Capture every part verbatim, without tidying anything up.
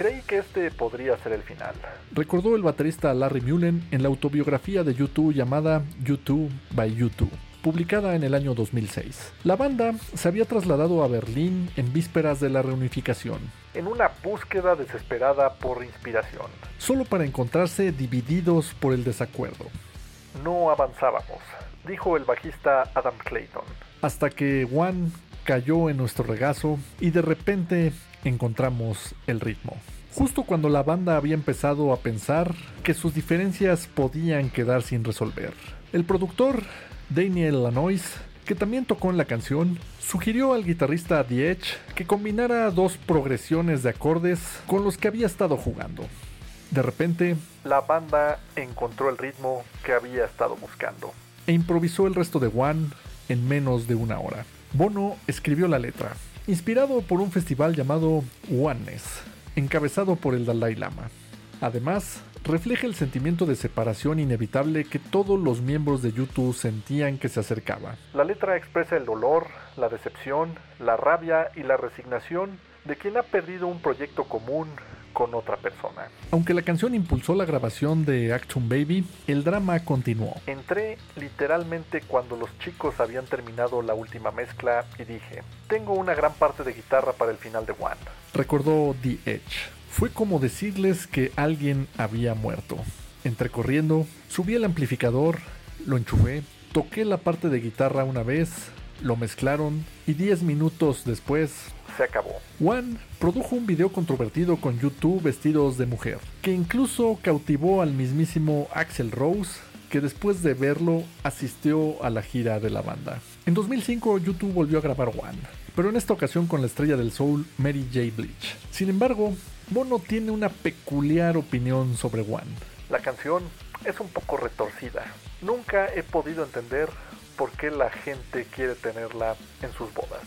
Creí que este podría ser el final, recordó el baterista Larry Mullen en la autobiografía de U dos llamada U dos by U dos, publicada en el año dos mil seis. La banda se había trasladado a Berlín en vísperas de la reunificación, en una búsqueda desesperada por inspiración. Solo para encontrarse divididos por el desacuerdo. No avanzábamos, dijo el bajista Adam Clayton. Hasta que One cayó en nuestro regazo y de repente encontramos el ritmo. Justo cuando la banda había empezado a pensar que sus diferencias podían quedar sin resolver. El productor Daniel Lanois, que también tocó en la canción, sugirió al guitarrista The Edge que combinara dos progresiones de acordes con los que había estado jugando. De repente, la banda encontró el ritmo que había estado buscando e improvisó el resto de One en menos de una hora. Bono escribió la letra, inspirado por un festival llamado Oneness, encabezado por el Dalai Lama. Además, refleja el sentimiento de separación inevitable que todos los miembros de U dos sentían que se acercaba. La letra expresa el dolor, la decepción, la rabia y la resignación de quien ha perdido un proyecto común con otra persona. Aunque la canción impulsó la grabación de Achtung Baby, el drama continuó. Entré literalmente cuando los chicos habían terminado la última mezcla y dije, tengo una gran parte de guitarra para el final de One, recordó The Edge. Fue como decirles que alguien había muerto. Entré corriendo, subí el amplificador, lo enchufé, toqué la parte de guitarra una vez, lo mezclaron y diez minutos después se acabó. One produjo un video controvertido con U dos vestidos de mujer, que incluso cautivó al mismísimo Axl Rose, que después de verlo asistió a la gira de la banda. En dos mil cinco U dos volvió a grabar One, pero en esta ocasión con la estrella del soul Mary J. Blige. Sin embargo, Bono tiene una peculiar opinión sobre One. La canción es un poco retorcida. Nunca he podido entender por qué la gente quiere tenerla en sus bodas.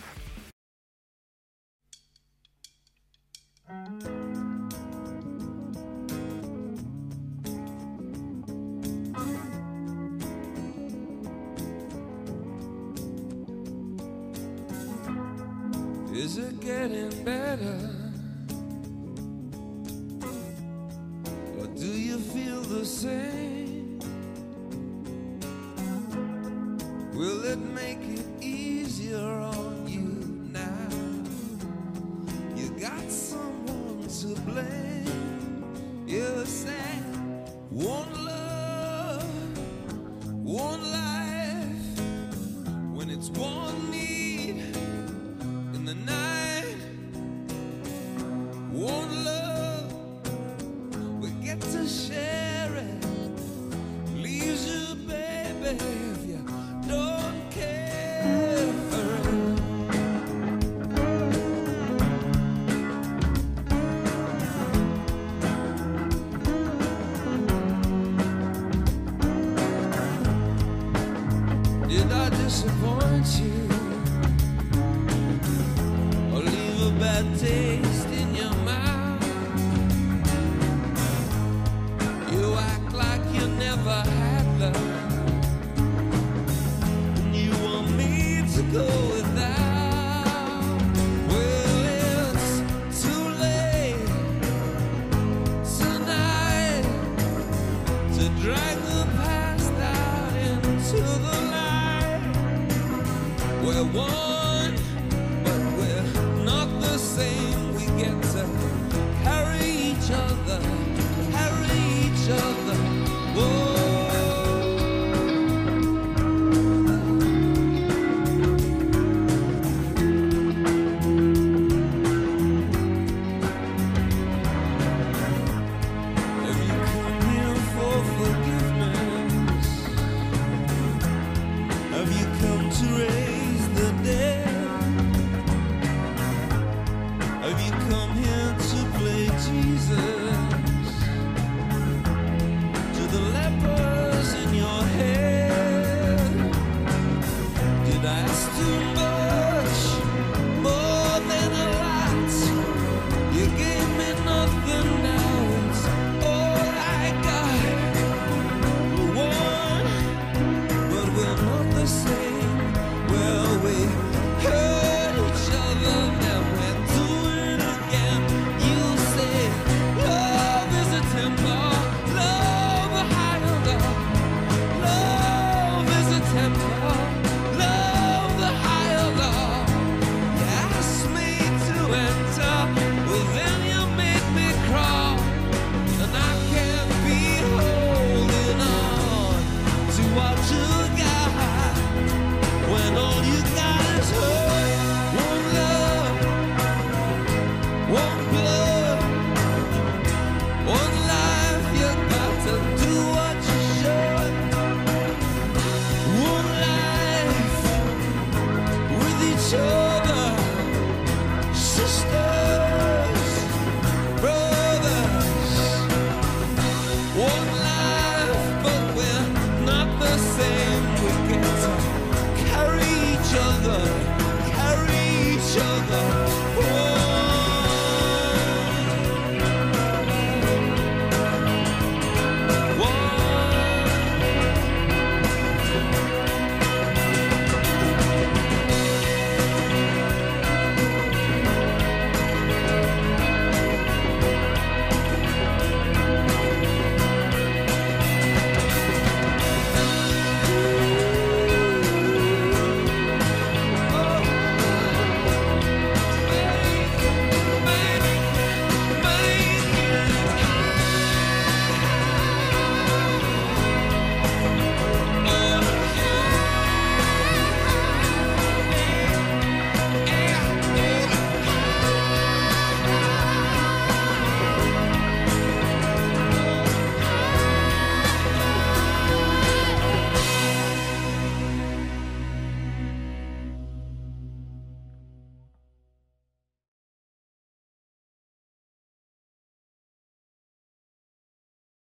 Is it getting better? Or do you feel the same? Will it make it easier on you now? You got someone to blame. You say one love, one life. When it's one need in the night, one love, we get to share it. Leaves you, baby, if you don't care for it. Did I disappoint you? Or leave a bad taste